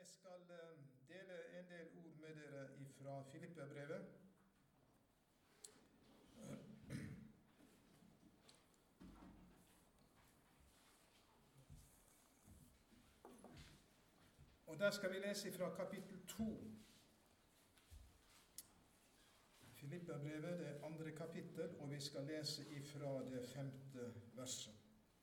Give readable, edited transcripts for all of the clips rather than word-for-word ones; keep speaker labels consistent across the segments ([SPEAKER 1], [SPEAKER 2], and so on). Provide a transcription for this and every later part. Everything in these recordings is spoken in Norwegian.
[SPEAKER 1] skal dele en del ord med dere fra Filippebrevet. Og der skal vi lese fra kapittel 2. Filippebrevet, det andre kapittel, og vi skal lese fra det 5. verset.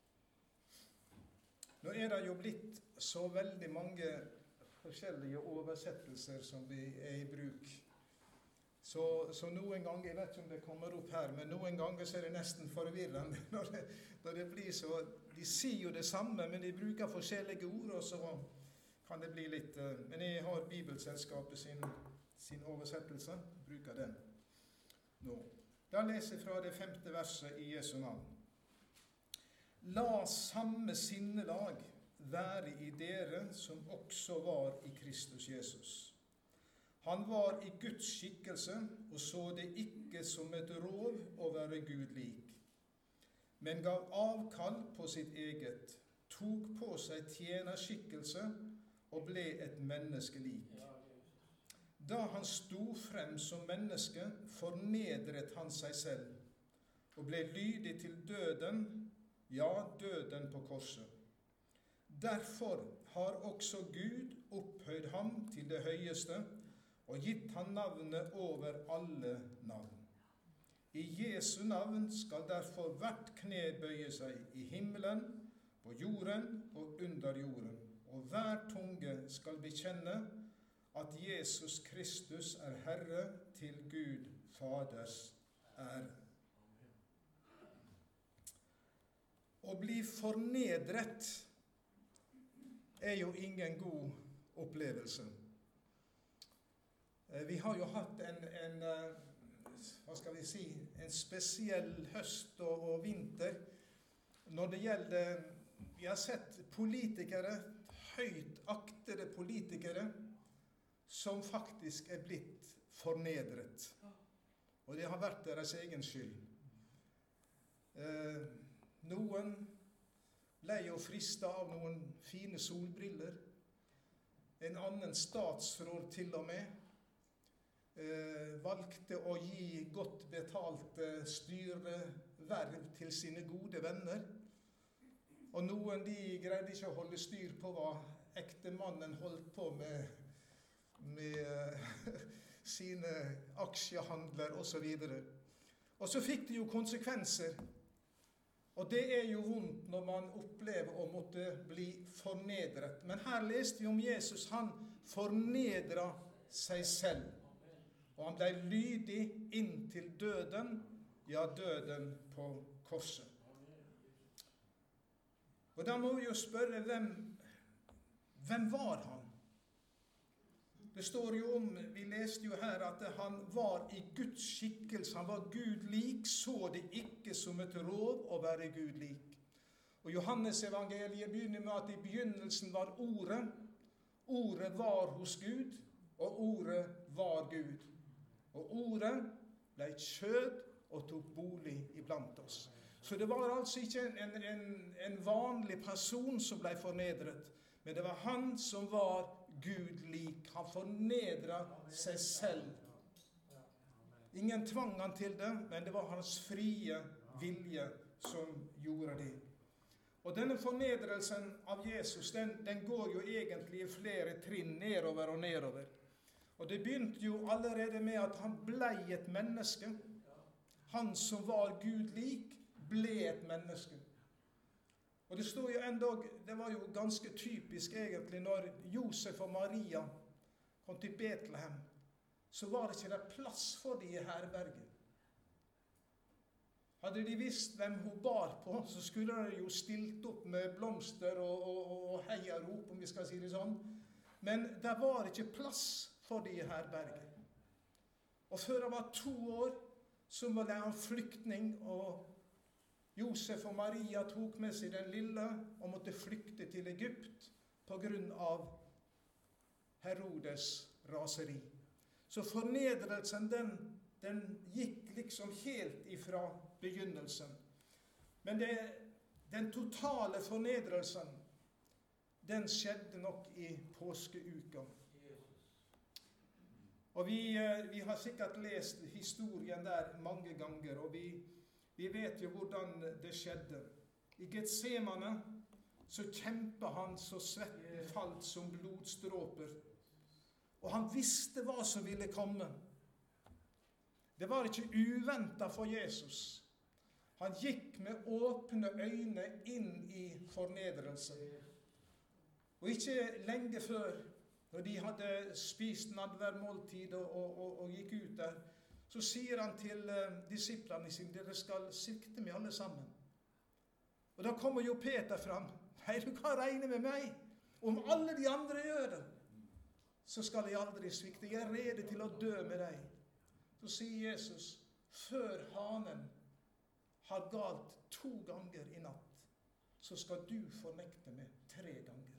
[SPEAKER 1] Nå det jo blitt så veldig mange forskjellige oversettelser som vi i bruk. Så noen ganger, jeg vet ikke om det kommer opp her, men noen ganger så det nesten forvirrende når det blir så. De sier jo det samme, men de bruker forskjellige ord, og så kan det bli litt. Men jeg har Bibelselskapet sin oversettelse, bruker den nå. Da leser jeg fra det 5. verset i Jesu navn. La samme sinnelag være i dere som også var i Kristus Jesus. Han var i Guds skikkelse og så det ikke som et rov å være Gud lik, men gav avkall på sitt eget, tok på seg tjenerskikkelse og ble et menneskelik. Da han sto frem som menneske, fornedret han seg selv og ble lydig til døden, ja, døden på korset. Derfor har også Gud opphøyd ham til det høyeste og gitt han navnet over alle navn. I Jesu navn skal derfor hvert kne bøye seg i himmelen, på jorden og under jorden, og hver tunge skal bekjenne at Jesus Kristus er Herre til Gud Faders ære. Å bli fornedret jo ingen god opplevelse. Vi har jo hatt en spesiell høst og vinter når det gjelder, vi har sett politikere, høyt aktede politikere, som faktisk blitt fornedret. Og det har vært deres egen skyld. Noen ble jo fristet av noen fine solbriller. En annen statsråd til og med valgte å gi godt betalte styreverv til sine gode venner. Og noen de greide ikke å holde styr på hva ektemannen holdt på med sine aksjehandler og så videre. Og så fikk det jo konsekvenser. Og det jo vondt når man opplever å måtte bli fornedret. Men her leste vi om Jesus, han fornedret seg selv. Og han ble lydig inn til døden, ja, døden på korset. Og da må vi jo spørre, hvem var han? Det står jo om, vi leste jo her at han var i Guds skikkelse, han var Gud lik, så det ikke som et rov å være Gud lik. Og Johannes evangeliet begynner med at i begynnelsen var ordet, ordet var hos Gud, og ordet var Gud. Og ordet ble kjød og tok bolig iblant oss. Så det var altså ikke en vanlig person som ble fornedret, men det var han som var Gud lik. Han fornedret seg selv. Ingen tvang han til det, men det var hans frie vilje som gjorde det. Og denne fornedrelsen av Jesus, den går jo egentlig i flere trinn nedover og nedover. Og det begynte jo allerede med at han ble et menneske. Han som var Gud lik, ble et menneske. Og det står jo endog, det var jo ganske typisk egentlig, når Josef og Maria kom til Betlehem, så var det ikke der plass for de i herberget. Hadde de visst hvem hun bar på, så skulle de jo stilt opp med blomster og heiarop, om vi skal si det sånn. Men der var ikke plass for de i herberget. Og før han var 2 år, så var han flyktning, og Josef og Maria tok med seg den lille og måtte flykte til Egypt på grunn av Herodes raseri. Så fornedrelsen, den gikk liksom helt ifra begynnelsen. Men den totale fornedrelsen, den skjedde nok i påskeuka. Og vi har sikkert lest historien der mange ganger, og vi vet jo hvordan det skjedde. I Getsemane så kjempet han så svetten falt som blodstråper. Og han visste hva som ville komme. Det var ikke uventet for Jesus. Han gikk med åpne øyne inn i fornedrelse. Og ikke lenge før, når de hadde spist nadværmåltid og gikk ut der, så sier han til disiplene sine, dere skal svikte meg alle sammen. Og da kommer jo Peter fram. Nei, du kan regne med meg. Om alle de andre gjør det, så skal jeg aldri svikte. Jeg er rede til å dø med deg. Så sier Jesus, før hanen har galt 2 ganger i natt, så skal du fornekte meg 3 ganger.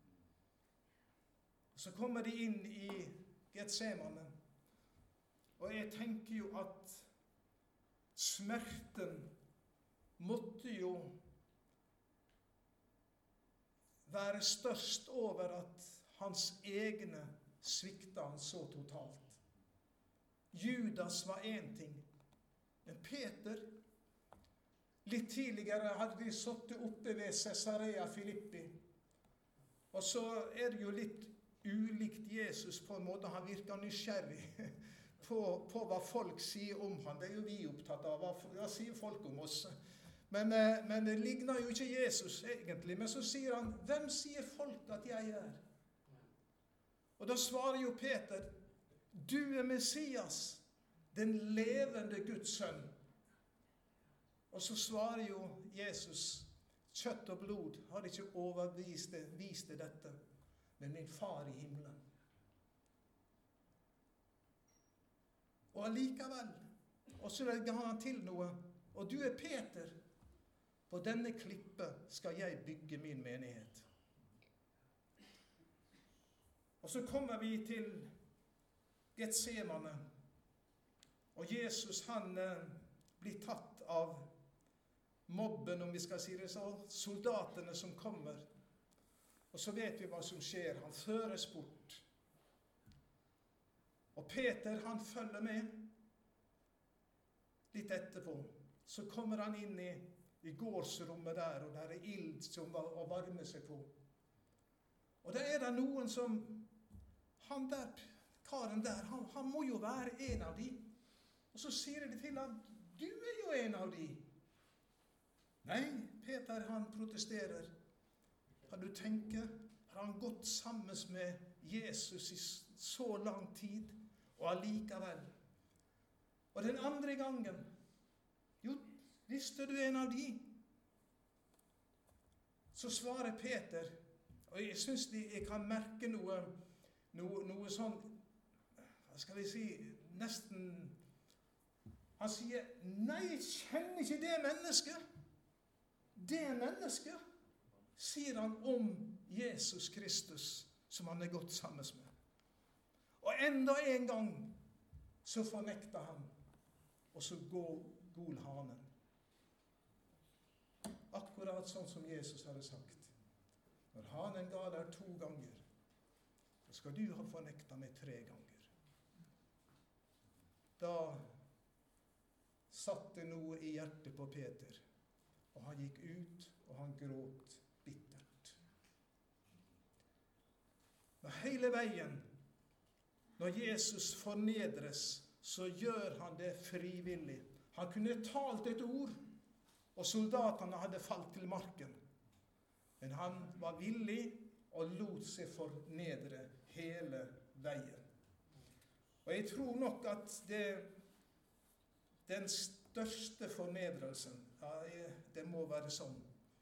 [SPEAKER 1] Så kommer de inn i Getsemane, og jeg tenker jo at smerten måtte jo være størst over at hans egne svikta han så totalt. Judas var en ting, men Peter, litt tidligere hadde de sittet oppe ved Caesarea Philippi, og så er det jo litt ulikt Jesus på en måte. Han virker nysgjerrig på hva folk sier om han. Det er jo vi opptatt av. Hva sier folk om oss? Men det ligner jo ikke Jesus egentlig. Men så sier han, hvem sier folk at jeg er? Og da svarer jo Peter, du er Messias, den levende Guds sønn. Og så svarer jo Jesus, kjøtt og blod har ikke overvist dette, men min far i himmelen. Og allikevel, og så legger han til noe, og du er Peter, på denne klippe skal jeg bygge min menighet. Og så kommer vi til Getsemane, og Jesus han blir tatt av mobben, om vi skal si det så, soldatene som kommer. Og så vet vi hva som skjer. Han føres bort. Og Peter, han følger med. Litt etterpå, så kommer han inn i gårdsrommet der, og der er ild som å varme seg på. Og der er det noen som, han der, karen der, han må jo være en av de. Og så sier de til ham, du er jo en av de. Nei, Peter, han protesterer. Kan du tenke, har han gått sammen med Jesus i så lang tid, og allikevel. Og den andre gangen, jo, visste du en av de? Så svarer Peter, og jeg synes jeg kan merke noe sånn, hva skal vi si, nesten, han sier, nei, jeg kjenner ikke det mennesket. Det mennesket, sier han om Jesus Kristus, som han er gått sammen med. Og enda en gang, så fornekter han, og så gol hanen. Akkurat sånn som Jesus hadde sagt. Når hanen galer 2 ganger, så skal du ha fornektet meg 3 ganger. Da satt det noe i hjertet på Peter, og han gikk ut, og han gråt bittert. Men hele veien, når Jesus fornedres, så gjør han det frivillig. Han kunne talt et ord, og soldatene hadde falt til marken. Men han var villig og lot seg fornedre hele veien. Og jeg tror nok at den største fornedrelsen, det må være sånn.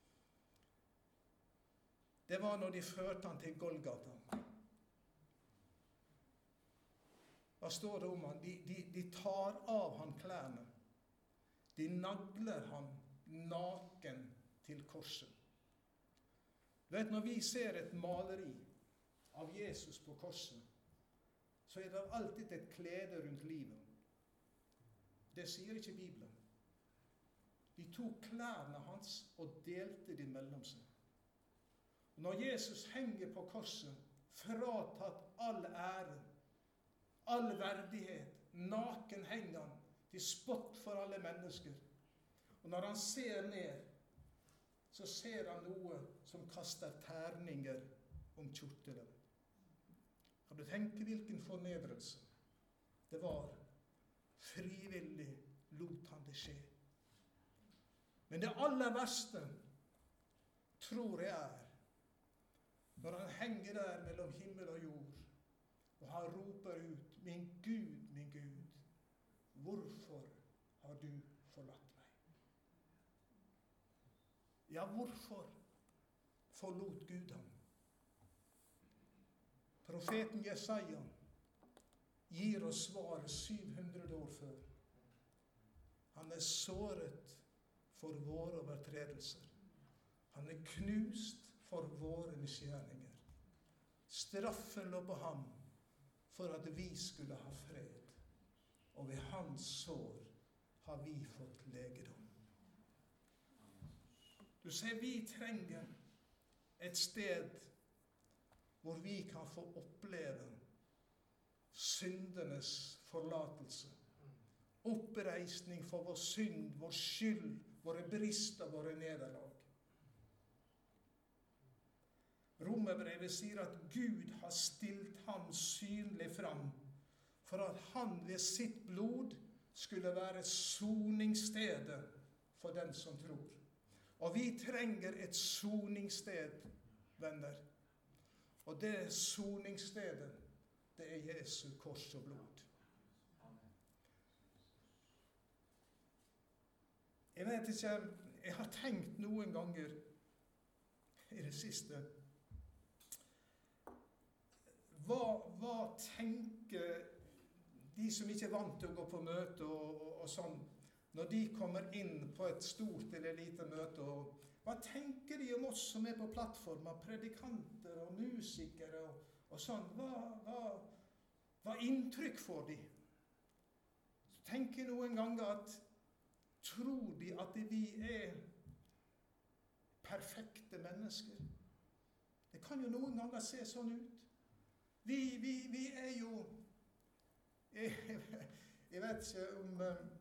[SPEAKER 1] Det var når de førte han til Golgata. Hva står det om han? De tar av han klærne. De nagler han naken til korset. Vet, når vi ser et maleri av Jesus på korset, så er det alltid et klede rundt livet. Det sier ikke Bibelen. De tok klærne hans og delte de mellom seg. Når Jesus henger på korset, fratatt all ære, all verdighet, naken henger han, til spott for alle mennesker. Og når han ser ned, så ser han noe som kaster terninger om kjortelen. Kan du tenke hvilken fornedrelse det var? Frivillig lot han det skje. Men det aller verste, tror jeg når han henger der mellom himmel og jord, og han roper ut, min Gud, hvorfor har du forlatt meg? Ja, hvorfor forlot Gud ham? Profeten Jesaja gir oss svaret 700 år før. Han såret for våre overtredelser. Han knust for våre misgjerninger. Straffen lå på ham for at vi skulle ha fred. Og ved hans sår har vi fått legedom. Du ser, vi trenger et sted hvor vi kan få oppleve syndenes forlatelse. Oppreisning for vår synd, vår skyld, våre brister, våre nederlag. Romerbrevet sier at Gud har stilt ham synlig fram, for at han ved sitt blod skulle være soningsstedet for den som tror. Og vi trenger et soningssted, venner. Og det soningsstedet, det Jesu kors og blod. Jeg vet ikke, jeg har tenkt noen ganger i det siste, hva tenker de som ikke er vant til å gå på møte og sånn, når de kommer inn på et stort eller lite møte, og hva tenker de om oss som er på plattformen, predikanter og musikere og sånn? Hva inntrykk får de? Så tenker jeg noen ganger at tror de at vi er perfekte mennesker? Det kan jo noen ganger se sånn ut. Vi er jo, jeg vet ikke om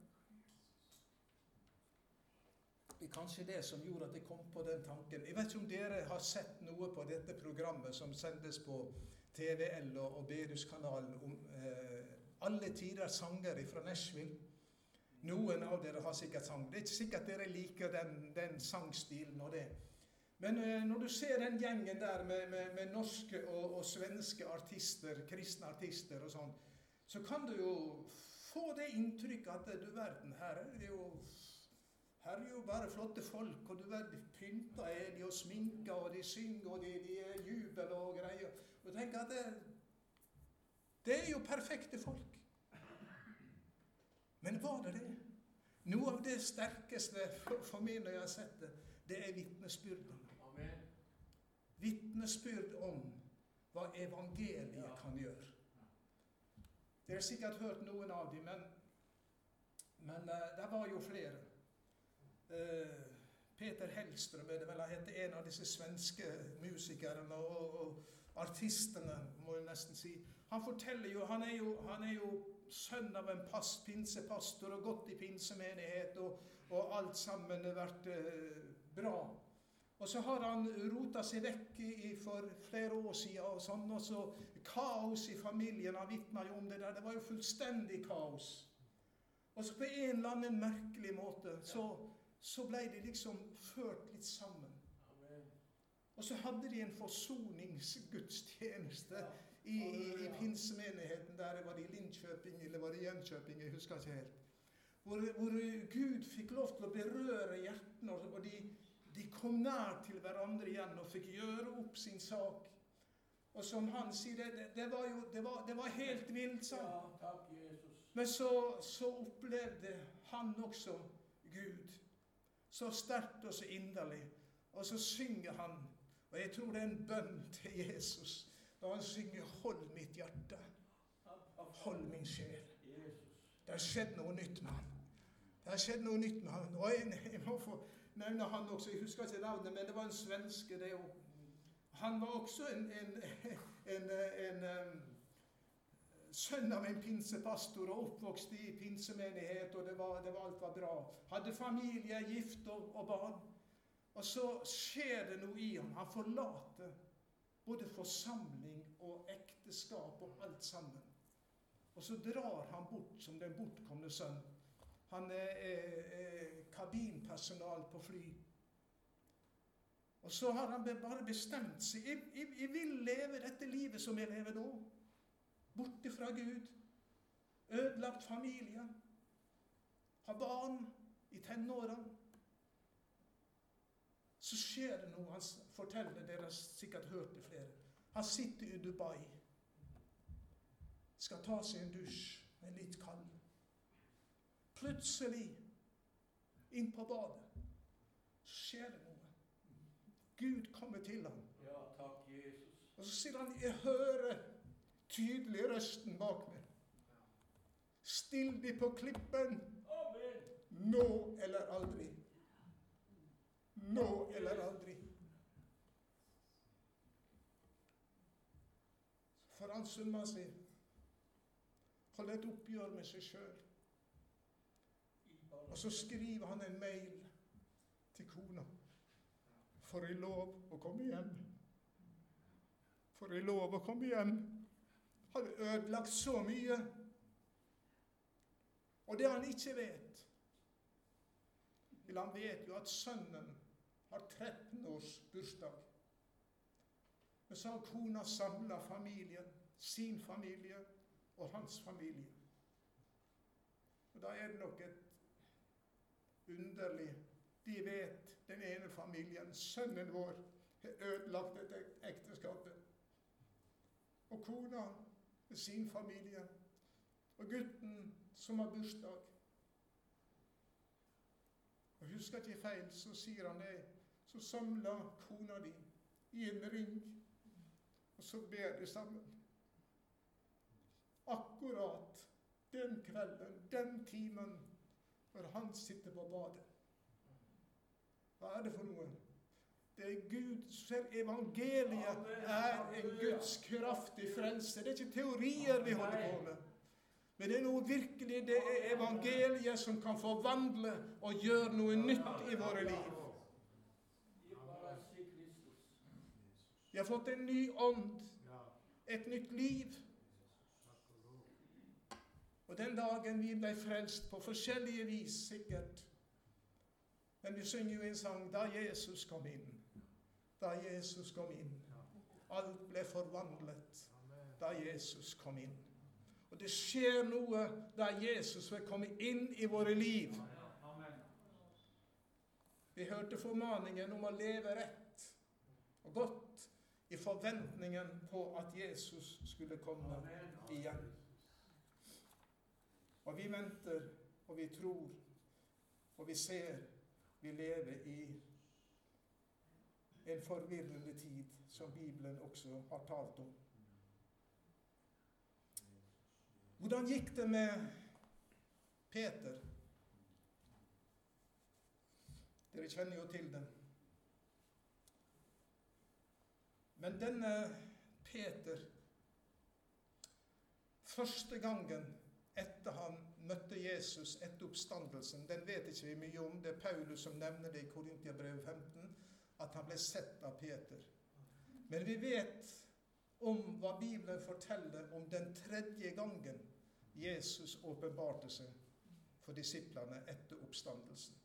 [SPEAKER 1] kanskje det som gjorde at jeg kom på den tanken. Jeg vet ikke om dere har sett noe på dette programmet som sendes på TVL og Beduskanalen om alle tider sanger fra Nashville. Noen av dere har sikkert sang. Det er ikke sikkert dere liker den sangstilen og det. Men når du ser den gjengen der med norske og svenske artister, kristne artister og sånn, så kan du jo få det inntrykket at du verden, her er jo bare flotte folk, og du verden, pynta er de og sminka, og de synger, og de er jubel og greier. Og du tenker at det er jo perfekte folk. Men var det det? Noe av det sterkeste for meg når jeg har sett det, det er vitnesbyrden.
[SPEAKER 2] Amen.
[SPEAKER 1] Vitnesbyrd om hva evangeliet kan gjøre. Dere har sikkert hørt noen av dem, men det var jo flere. Peter Hellström, det vel, han heter en av disse svenske musikerne og artistene, må jeg nesten si. Han forteller jo, han er jo sønn av en pinsepastor og gått i pinsemenighet, og alt sammen har vært bra. Og så har han rotet seg vekk for flere år siden, og sånn, og så kaos i familien, han vittnet jo om det der, det var jo fullstendig kaos. Og så på en eller annen merkelig måte, så ble de liksom ført litt sammen.
[SPEAKER 2] Amen.
[SPEAKER 1] Og så hadde de en forsoningsgudstjeneste i pinsemenigheten, der var det i Linköping, eller var det i Jönköping, jeg husker ikke helt. Hvor Gud fikk lov til å berøre hjertene, og de kom nær til hverandre igjen og fikk gjøre opp sin sak. Og som han sier, det var helt vilt, sa han.
[SPEAKER 2] Ja, takk, Jesus.
[SPEAKER 1] Men så opplevde han også Gud. Så sterkt og så inderlig. Og så synger han, og jeg tror det er en bønn til Jesus, da han synger, hold mitt hjerte, hold min sjel. Det har skjedd noe nytt med han. Det har skjedd noe nytt med han. Og jeg må få nevne han også, jeg husker ikke navnet, men det var en svenske, det jo. Han var også en sønn av en pinsepastor og oppvokst i pinsemenighet, og alt var bra. Hadde familie, gift og barn. Og så skjer det noe i ham. Han forlater både forsamling og ekteskap og alt sammen. Og så drar han bort som den bortkomne sønn. Han er kabinpersonal på fly. Og så har han bare bestemt seg. Jeg vil leve dette livet som jeg lever nå. Borte fra Gud. Ødelagt familie. Ha barn i tenårene. Så skjer det noe. Han forteller, dere har sikkert hørt det flere. Han sitter i Dubai. Skal ta seg en dusj. En litt kald. Plutselig, inn på badet, så skjer det noe. Gud kommer til ham.
[SPEAKER 2] Ja, takk, Jesus.
[SPEAKER 1] Og så sier han, jeg hører tydelig røsten bak meg. Still deg på klippen.
[SPEAKER 2] Amen.
[SPEAKER 1] Nå eller aldri. Nå eller aldri. For han summer seg. Hold et oppgjør med seg selv. Og så skriver han en mail til kona. For jeg lov å komme hjem. For jeg lov å komme hjem. Har ødelagt så mye. Og det han ikke vet, han vet jo at sønnen har 13 års bursdag. Men så har kona samlet familien, sin familie og hans familie. Og da er det nok et underlig. De vet, den ene familien, sønnen vår, har ødelagt dette ekteskapet. Og kona med sin familie. Og gutten som har bursdag. Og husker ikke feil, så sier han det. Så samler kona di i en ring, og så ber de sammen. Akkurat den kvelden, den timen, når han sitter på badet. Hva er det for noe? Det er Gud, for evangeliet er en Guds kraftig frelse. Det er ikke teorier vi holder på med. Men det er noe virkelig, det er evangeliet som kan forvandle og gjøre noe nytt i våre liv. Vi har fått en ny ånd, et nytt liv. Og den dagen vi ble frelst på forskjellige vis, sikkert. Men vi synger jo en sang, da Jesus kom inn. Da Jesus kom inn. Alt ble forvandlet da Jesus kom inn. Og det skjer noe da Jesus vil komme inn i våre liv. Vi hørte formaningen om å leve rett og godt i forventningen på at Jesus skulle komme igjen. Og vi venter, og vi tror, og vi ser, vi lever i en forvirrende tid, som Bibelen også har talt om. Hvordan gikk det med Peter? Dere kjenner jo til det. Men denne Peter, første gangen etter han møtte Jesus etter oppstandelsen, den vet ikke vi mye om, det er Paulus som nevner det i Korintiabrevet 15, at han ble sett av Peter. Men vi vet om hva Bibelen forteller om den tredje gangen Jesus åpenbarte seg for disiplene etter oppstandelsen.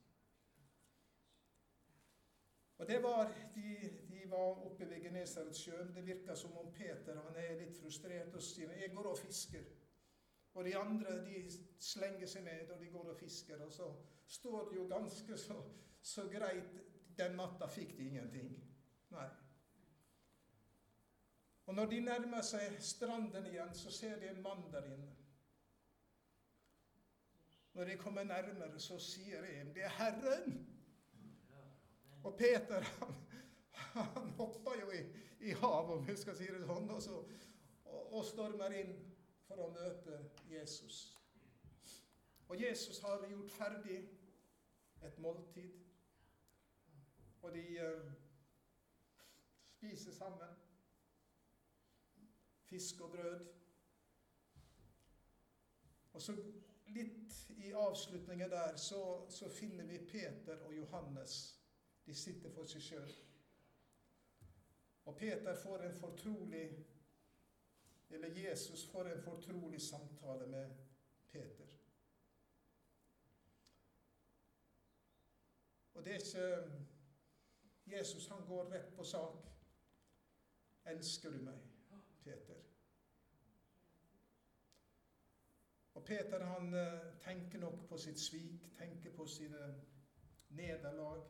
[SPEAKER 1] Og det var, de var oppe ved Genesaretsjøen. Det virker som om Peter, han er litt frustrert og sier, jeg går og fisker. Og de andre, de slenger seg med, og de går og fisker. Og så står det jo ganske så greit, den natta fikk de ingenting. Nei. Og når de nærmer seg stranden igjen, så ser de en mann der inne. Når de kommer nærmere, så sier en, det er Herren. Og Peter, han hopper jo i havet, om vi skal si det sånn, og stormer inn for å møte Jesus. Og Jesus har gjort ferdig et måltid. Og de spise sammen. Fisk og brød. Og så litt i avslutningen der, så finner vi Peter og Johannes. De sitter for seg selv. Og Peter får en fortrolig, eller Jesus får en fortrolig samtale med Peter. Og det er ikke Jesus, han går rett på sak. Elsker du meg, Peter? Og Peter, han tenker nok på sitt svik, tenker på sine nederlag.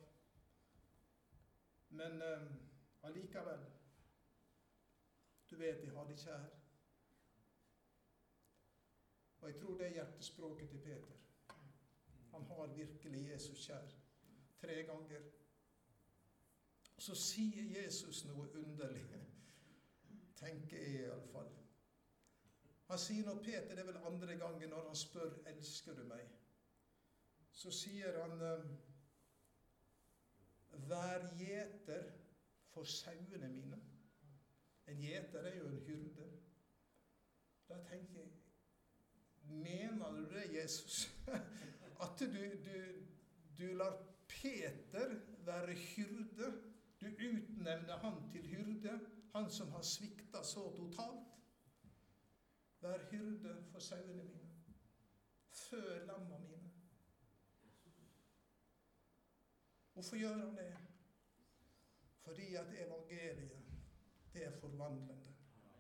[SPEAKER 1] Men allikevel, du vet, jeg har det kjær. Og jeg tror det er hjertespråket til Peter. Han har virkelig Jesus kjær. 3 ganger. Og så sier Jesus noe underlig, tenker jeg i alle fall. Han sier når Peter, det er vel 2. gangen når han spør, elsker du meg? Så sier han, vær gjeter for sauene mine. En gjeter er jo en hyrde. Da tenker jeg, mener du det, Jesus? At du lar Peter være hyrde? Du utnevner han til hyrde, han som har sviktet så totalt. Vær hyrde for sauene mine. Før lamma mine. Hvorfor gjør han det? Fordi at evangeliet, det er forvandlende.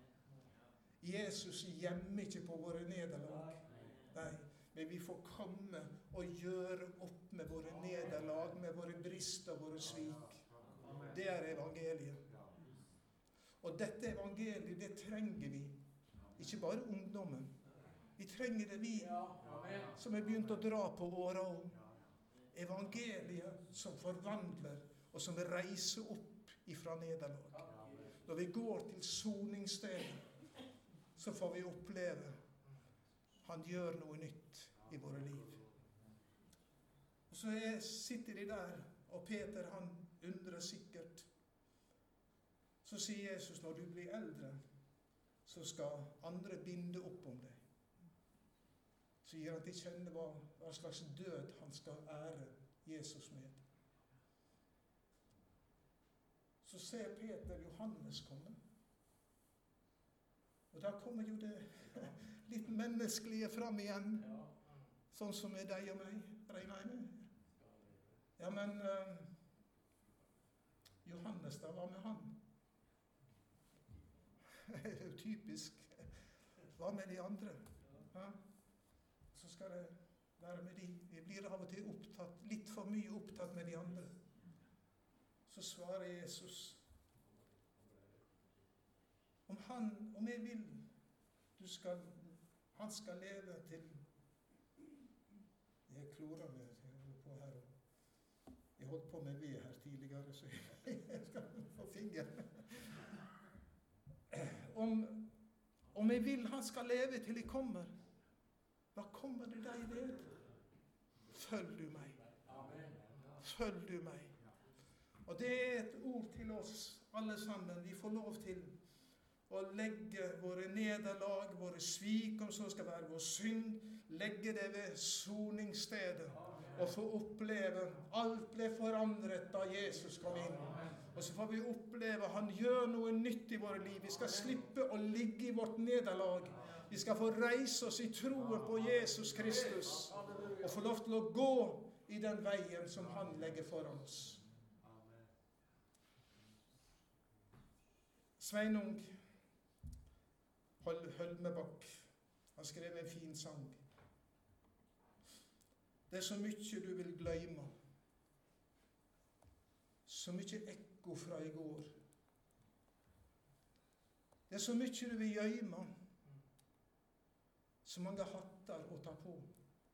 [SPEAKER 1] Jesus gjemmer ikke på våre nederlag. Nei, men vi får komme og gjøre opp med våre nederlag, med våre brister og våre svik. Det er evangeliet. Og dette evangeliet, det trenger vi. Ikke bare ungdommen. Vi trenger det, vi som er begynt å dra på åra om. Evangeliet som forvandler, og som reiser opp ifra nederlag. Når vi går til soningsstedet, så får vi oppleve han gjør noe nytt i våre liv. Og så sitter de der, og Peter han undrer sikkert. Så sier Jesus, når du blir eldre, så skal andre binde opp om deg. Så gir han til kjenne hva slags død han skal ære Jesus med. Så ser Peter Johannes komme. Og da kommer jo det litt menneskelige fram igjen. Sånn som er deg og meg, regner jeg med. Ja, men Johannes, da var med han. Det er jo typisk. Hva med de andre? Ja? Så skal det være med de. Vi blir av og til opptatt, litt for mye opptatt med de andre. Så svarer Jesus, om jeg vil, han skal leve til, jeg klorer meg på her, jeg holdt på med ved her tidligere, så jeg skal få finger. Om jeg vil, han skal leve til jeg kommer. Hva kommer det deg ved? Følg du meg. Følg du meg. Og det er et ord til oss alle sammen. Vi får lov til å legge våre nederlag, våre svik, om så skal være vår synd, legge det ved soningsstedet, og få oppleve alt ble forandret da Jesus kom inn. Og så får vi oppleve han gjør noe nytt i våre liv. Vi skal slippe å ligge i vårt nederlag. Vi skal få reise oss i troen på Jesus Kristus, og få lov til å gå i den veien som han legger foran oss. Sveinung Hølmebakk, han skrev en fin sang. Det er så mye du vil glemme. Så mye ekko fra i går. Det er så mye du vil gjemme. Så mange hatter å ta på.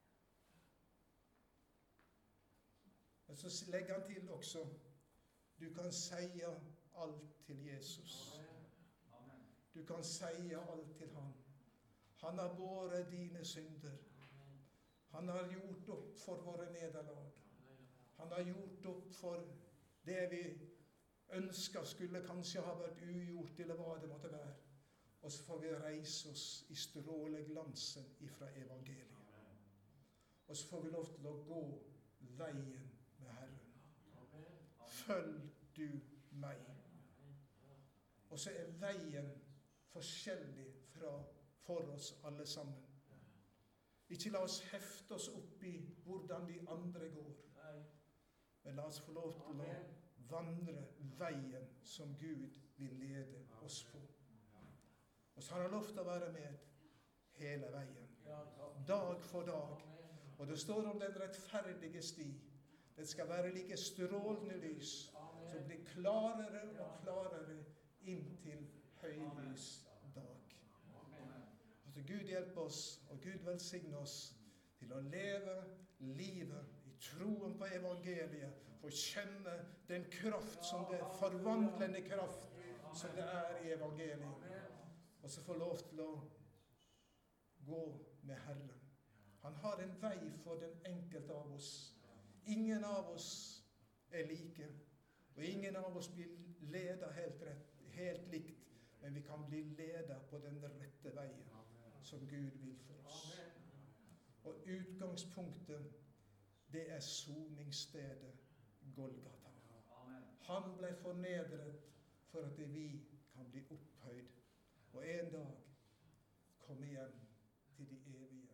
[SPEAKER 1] Men så legger han til også, du kan si alt til Jesus. Du kan si alt til han. Han har båret dine synder. Han har gjort opp for våre nederlag. Han har gjort opp for det vi ønsker skulle kanskje ha vært ugjort, eller hva det måtte være. Og så får vi reise oss i stråleglansen ifra evangeliet. Og så får vi lov til å gå veien med Herren. Følg du meg. Og så er veien forskjellig for oss alle sammen. Ikke la oss hefte oss opp i hvordan de andre går. Men la oss få lov til å vandre veien som Gud vil lede oss på. Og så har han lov til å være med hele veien. Dag for dag. Og det står om den rettferdige sti. Den skal være like strålende lys, som blir klarere og klarere inntil høylys dag. Altså Gud hjelper oss, og Gud velsigne oss til å leve livet i troen på evangeliet, for å kjenne den kraft som det forvandlende kraft som det er i evangeliet. Og så få lov til å gå med Herren. Han har en vei for den enkelte av oss. Ingen av oss er like, og ingen av oss blir ledet helt likt, men vi kan bli ledet på den rette veien som Gud vil for oss. Og utgangspunktet, det er soningsstedet Golgata. Han ble fornedret for at vi kan bli opphøyd, og en dag komme hjem til de evige